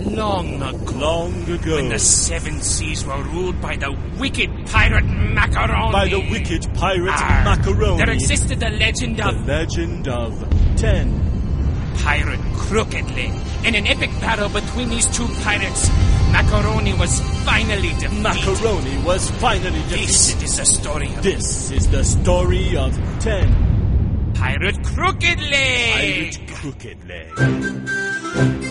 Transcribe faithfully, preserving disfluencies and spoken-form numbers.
long ago. Long ago. When the seven seas were ruled by the wicked pirate Macaroni. By the wicked pirate Arr, Macaroni. There existed the legend The of... legend of ten. Pirate Crooked Leg. In an epic battle between these two pirates, Macaroni was finally defeated. Macaroni was finally defeated. This is the story of... This is the story of ten. Pirate Crooked Leg. Pirate Crooked Leg.